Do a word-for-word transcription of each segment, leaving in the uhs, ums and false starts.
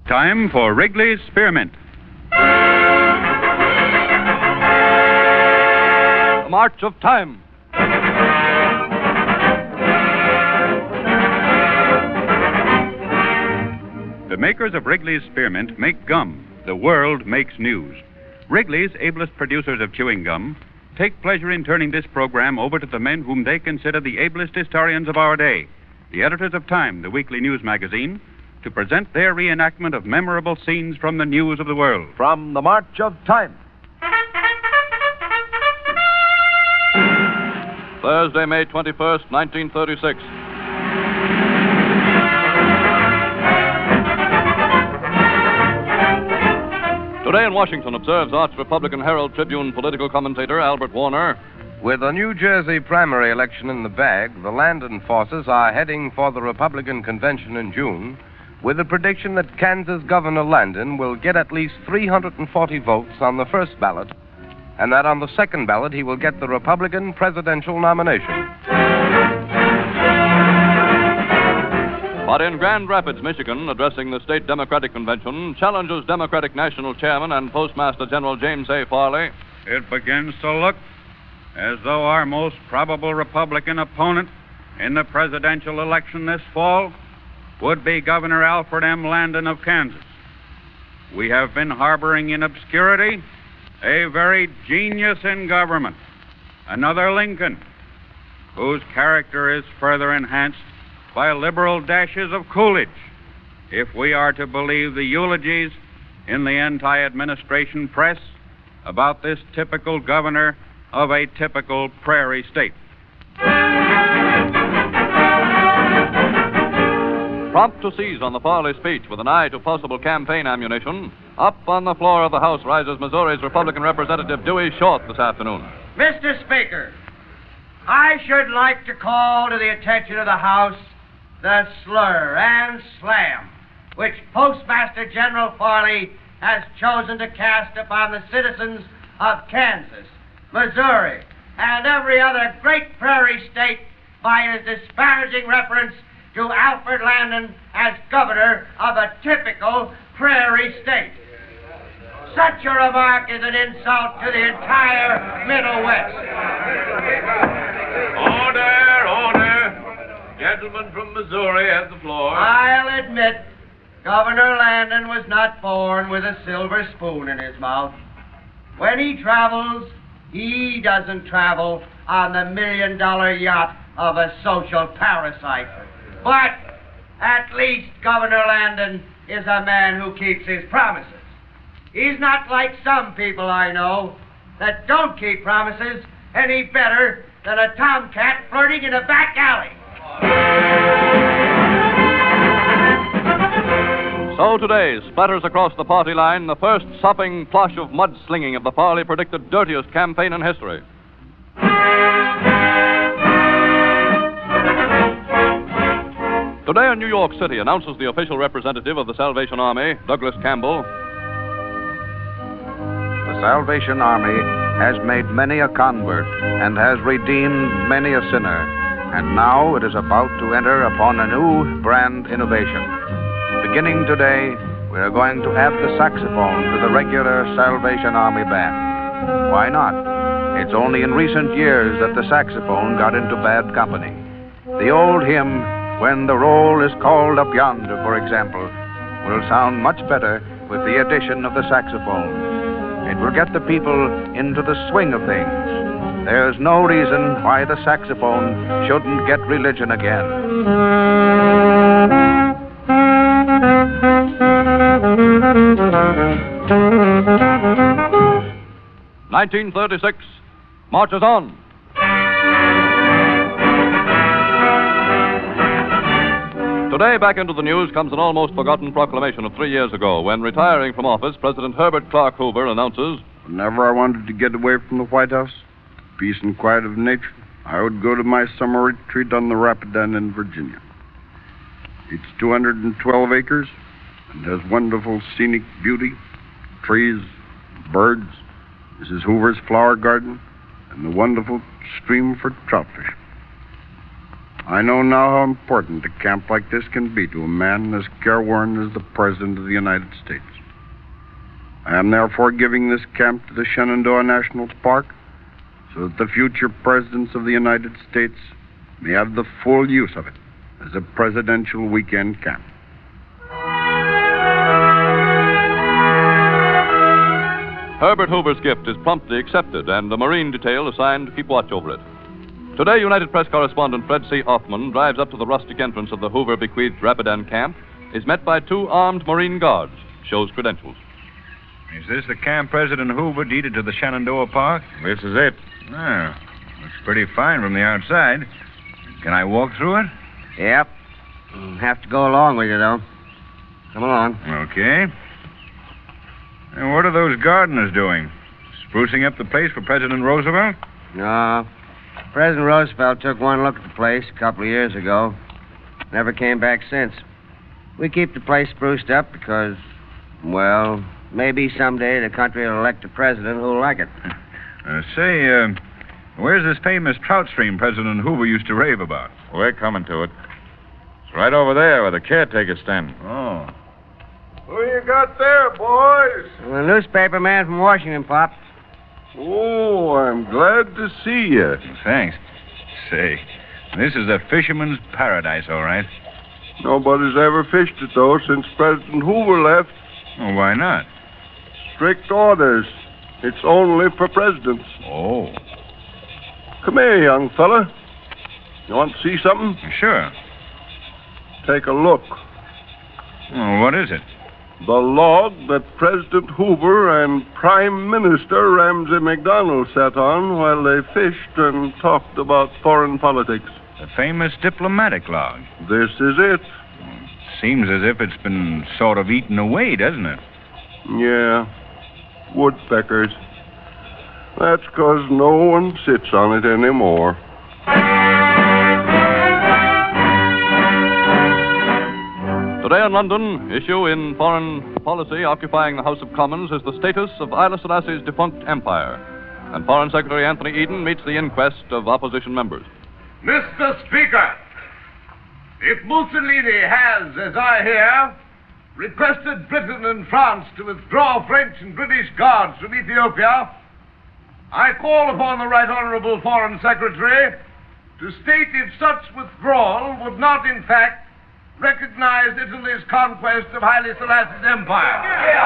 Time for Wrigley's Spearmint. The March of Time. The makers of Wrigley's Spearmint make gum. The world makes news. Wrigley's ablest producers of chewing gum take pleasure in turning this program over to the men whom they consider the ablest historians of our day, the editors of Time, the weekly news magazine, to present their reenactment of memorable scenes from the news of the world. From the March of Time. Thursday, May twenty-first, nineteen thirty-six. Today in Washington, observes Arch Republican Herald Tribune political commentator Albert Warner. With a New Jersey primary election in the bag, the Landon forces are heading for the Republican convention in June, with a prediction that Kansas Governor Landon will get at least three hundred forty votes on the first ballot, and that on the second ballot he will get the Republican presidential nomination. But in Grand Rapids, Michigan, addressing the state Democratic Convention, challenges Democratic National Chairman and Postmaster General James A. Farley. It begins to look as though our most probable Republican opponent in the presidential election this fall would be Governor Alfred M. Landon of Kansas. We have been harboring in obscurity a very genius in government, another Lincoln, whose character is further enhanced by liberal dashes of Coolidge, if we are to believe the eulogies in the anti-administration press about this typical governor of a typical prairie state. Prompt to seize on the Farley speech with an eye to possible campaign ammunition, up on the floor of the House rises Missouri's Republican Representative Dewey Short this afternoon. Mister Speaker, I should like to call to the attention of the House the slur and slam which Postmaster General Farley has chosen to cast upon the citizens of Kansas, Missouri, and every other great prairie state by his disparaging reference to Alfred Landon as governor of a typical prairie state. Such a remark is an insult to the entire Middle West. Order, order. Gentleman from Missouri has the floor. I'll admit Governor Landon was not born with a silver spoon in his mouth. When he travels, he doesn't travel on the million-dollar yacht of a social parasite. But at least Governor Landon is a man who keeps his promises. He's not like some people I know that don't keep promises any better than a tomcat flirting in a back alley. So today splatters across the party line the first sopping plush of mudslinging of the Farley predicted dirtiest campaign in history. Today in New York City, announces the official representative of the Salvation Army, Douglas Campbell. The Salvation Army has made many a convert and has redeemed many a sinner, and now it is about to enter upon a new brand innovation. Beginning today, we are going to add the saxophone to the regular Salvation Army band. Why not? It's only in recent years that the saxophone got into bad company. The old hymn, "When the Roll is Called Up Yonder," for example, will sound much better with the addition of the saxophone. It will get the people into the swing of things. There's no reason why the saxophone shouldn't get religion again. nineteen thirty-six marches on. Today, back into the news comes an almost forgotten proclamation of three years ago when, retiring from office, President Herbert Clark Hoover announces, "Whenever I wanted to get away from the White House, peace and quiet of nature, I would go to my summer retreat on the Rapidan in Virginia. It's two hundred twelve acres and has wonderful scenic beauty, trees, birds, Missus Hoover's flower garden, and the wonderful stream for trout fishing. I know now how important a camp like this can be to a man as careworn as the President of the United States. I am therefore giving this camp to the Shenandoah National Park so that the future presidents of the United States may have the full use of it as a presidential weekend camp. Herbert Hoover's gift is promptly accepted, and a Marine detail assigned to keep watch over it. Today, United Press correspondent Fred C. Offman drives up to the rustic entrance of the Hoover bequeathed Rapidan camp, is met by two armed Marine guards, shows credentials. Is this the camp President Hoover deeded to the Shenandoah Park? This is it. Oh, looks pretty fine from the outside. Can I walk through it? Yep. I'll have to go along with you, though. Come along. Okay. And what are those gardeners doing? Sprucing up the place for President Roosevelt? No. President Roosevelt took one look at the place a couple of years ago. Never came back since. We keep the place spruced up because, well, maybe someday the country will elect a president who'll like it. Uh, say, uh, where's this famous trout stream President Hoover used to rave about? We're coming to it. It's right over there where the caretaker's standing. Oh. Who you got there, boys? The newspaper man from Washington, Pop. Oh, I'm glad to see you. Thanks. Say, this is a fisherman's paradise, all right. Nobody's ever fished it, though, since President Hoover left. Well, why not? Strict orders. It's only for presidents. Oh. Come here, young fella. You want to see something? Sure. Take a look. Well, what is it? The log that President Hoover and Prime Minister Ramsey MacDonald sat on while they fished and talked about foreign politics. The famous diplomatic log. This is it. Seems as if it's been sort of eaten away, doesn't it? Yeah. Woodpeckers. That's 'cause no one sits on it anymore. Today in London, issue in Foreign Policy occupying the House of Commons is the status of Haile Selassie's defunct empire. And Foreign Secretary Anthony Eden meets the inquest of opposition members. Mister Speaker, if Mussolini has, as I hear, requested Britain and France to withdraw French and British guards from Ethiopia, I call upon the Right Honorable Foreign Secretary to state if such withdrawal would not, in fact, recognize Italy's conquest of Haile Selassie's empire.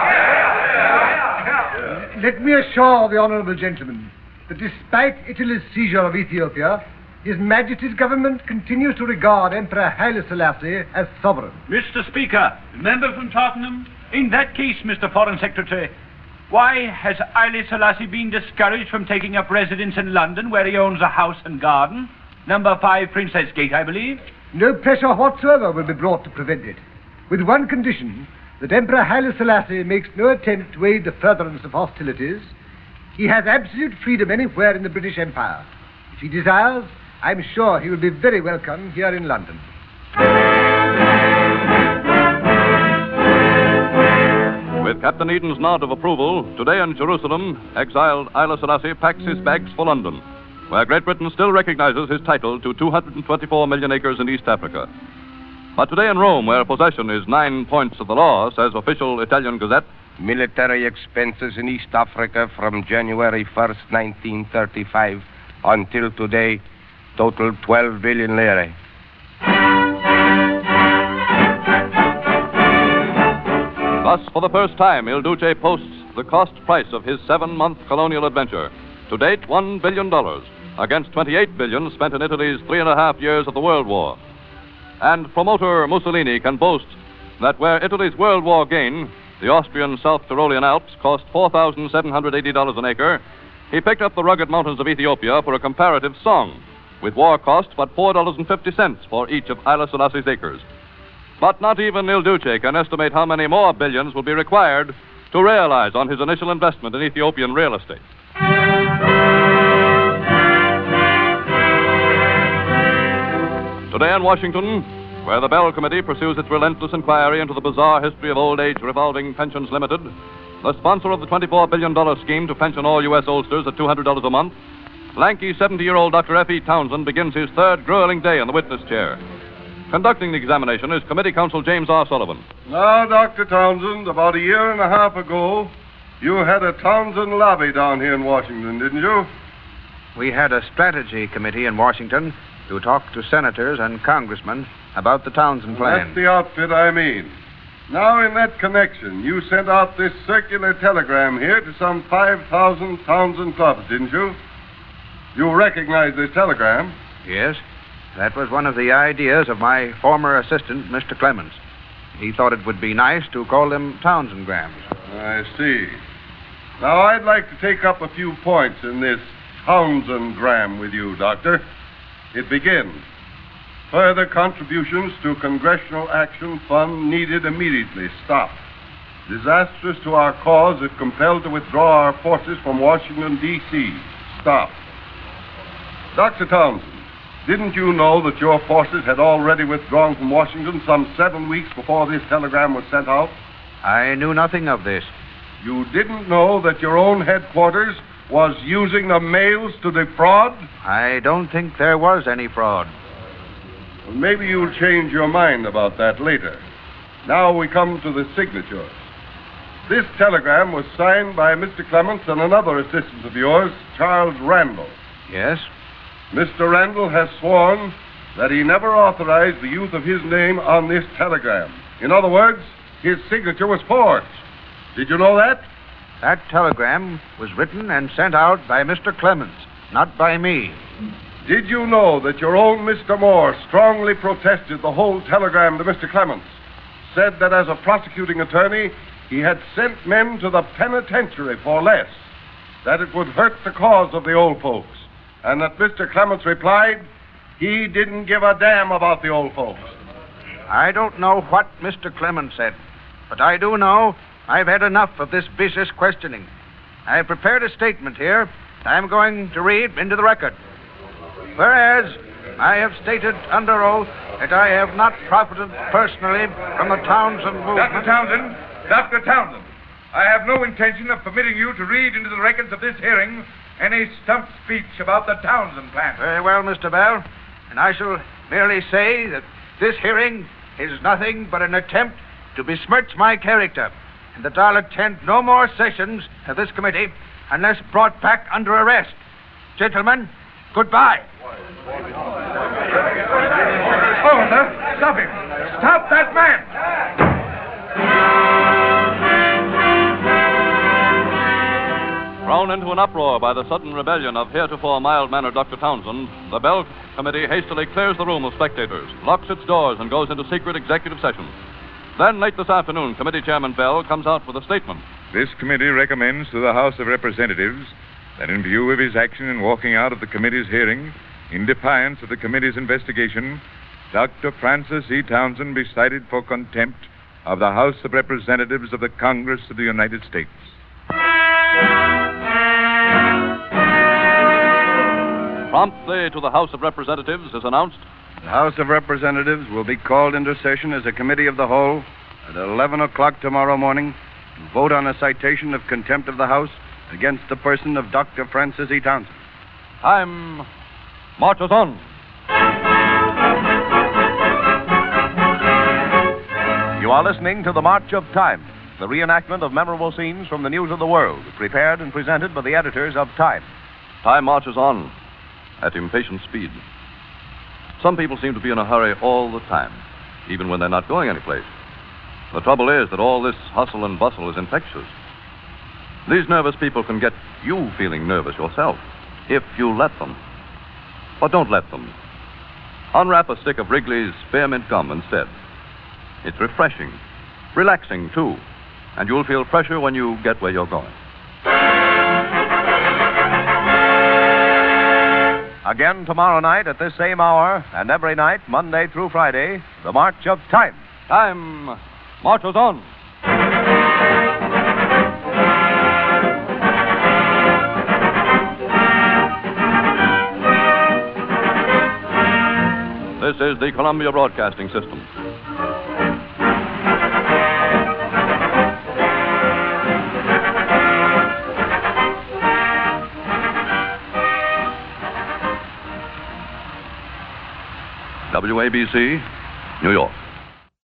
Let me assure the honourable gentleman that despite Italy's seizure of Ethiopia, His Majesty's government continues to regard Emperor Haile Selassie as sovereign. Mister Speaker, member from Tottenham, in that case, Mister Foreign Secretary, why has Haile Selassie been discouraged from taking up residence in London, where he owns a house and garden? Number five Princess Gate, I believe. No pressure whatsoever will be brought to prevent it, with one condition, that Emperor Haile Selassie makes no attempt to aid the furtherance of hostilities. He has absolute freedom anywhere in the British Empire. If he desires, I'm sure he will be very welcome here in London. With Captain Eden's nod of approval, today in Jerusalem, exiled Haile Selassie packs his bags for London, where Great Britain still recognizes his title to two hundred twenty-four million acres in East Africa. But today in Rome, where possession is nine points of the law, says official Italian Gazette, military expenses in East Africa from January first, nineteen thirty-five until today total twelve billion lire. Thus, for the first time, Il Duce posts the cost price of his seven-month colonial adventure. To date, one billion dollars, against twenty-eight billion dollars spent in Italy's three and a half years of the World War. And promoter Mussolini can boast that where Italy's World War gain, the Austrian South Tyrolean Alps, cost four thousand seven hundred eighty dollars an acre, he picked up the rugged mountains of Ethiopia for a comparative song, with war cost but four dollars and fifty cents for each of Haile Selassie's acres. But not even Il Duce can estimate how many more billions will be required to realize on his initial investment in Ethiopian real estate. Today in Washington, where the Bell Committee pursues its relentless inquiry into the bizarre history of Old Age Revolving Pensions Limited, the sponsor of the twenty-four billion dollars scheme to pension all U S oldsters at two hundred dollars a month, lanky seventy-year-old Doctor F E. Townsend begins his third grueling day in the witness chair. Conducting the examination is Committee Counsel James R. Sullivan. Now, Doctor Townsend, about a year and a half ago, you had a Townsend lobby down here in Washington, didn't you? We had a strategy committee in Washington to talk to senators and congressmen about the Townsend plan. That's the outfit I mean. Now, in that connection, you sent out this circular telegram here to some five thousand Townsend clubs, didn't you? You recognize this telegram? Yes. That was one of the ideas of my former assistant, Mister Clemens. He thought it would be nice to call them Townsendgrams. I see. Now, I'd like to take up a few points in this Townsendgram with you, Doctor. It begins. Further contributions to Congressional Action Fund needed immediately. Stop. Disastrous to our cause if compelled to withdraw our forces from Washington, D C Stop. Doctor Townsend, didn't you know that your forces had already withdrawn from Washington some seven weeks before this telegram was sent out? I knew nothing of this. You didn't know that your own headquarters was using the mails to defraud? I don't think there was any fraud. Well, maybe you'll change your mind about that later. Now we come to the signatures. This telegram was signed by Mister Clements and another assistant of yours, Charles Randall. Yes? Mister Randall has sworn that he never authorized the use of his name on this telegram. In other words, his signature was forged. Did you know that? That telegram was written and sent out by Mister Clemens, not by me. Did you know that your own Mister Moore strongly protested the whole telegram to Mister Clemens? Said that as a prosecuting attorney, he had sent men to the penitentiary for less, that it would hurt the cause of the old folks, and that Mister Clemens replied he didn't give a damn about the old folks. I don't know what Mister Clemens said, but I do know I've had enough of this vicious questioning. I've prepared a statement here I'm going to read into the record. Whereas I have stated under oath that I have not profited personally from the Townsend movement. Doctor Townsend, Doctor Townsend, I have no intention of permitting you to read into the records of this hearing any stump speech about the Townsend plan. Very well, Mister Bell, and I shall merely say that this hearing is nothing but an attempt to besmirch my character, and that I'll attend no more sessions of this committee unless brought back under arrest. Gentlemen, goodbye. Officer, stop him. Stop that man. Thrown into an uproar by the sudden rebellion of heretofore mild-mannered Doctor Townsend, the Bell Committee hastily clears the room of spectators, locks its doors, and goes into secret executive session. Then, late this afternoon, Committee Chairman Bell comes out with a statement. This committee recommends to the House of Representatives that in view of his action in walking out of the committee's hearing, in defiance of the committee's investigation, Doctor Francis E. Townsend be cited for contempt of the House of Representatives of the Congress of the United States. Promptly to the House of Representatives is announced, The House of Representatives will be called into session as a committee of the whole at eleven o'clock tomorrow morning to vote on a citation of contempt of the House against the person of Doctor Francis E. Townsend. Time marches on. You are listening to The March of Time, the reenactment of memorable scenes from the news of the world, prepared and presented by the editors of Time. Time marches on at impatient speed. Some people seem to be in a hurry all the time, even when they're not going anyplace. The trouble is that all this hustle and bustle is infectious. These nervous people can get you feeling nervous yourself, if you let them. But don't let them. Unwrap a stick of Wrigley's spearmint gum instead. It's refreshing, relaxing, too, and you'll feel fresher when you get where you're going. Again tomorrow night at this same hour, and every night, Monday through Friday, The March of Time. Time marches on. This is the Columbia Broadcasting System. W A B C, New York.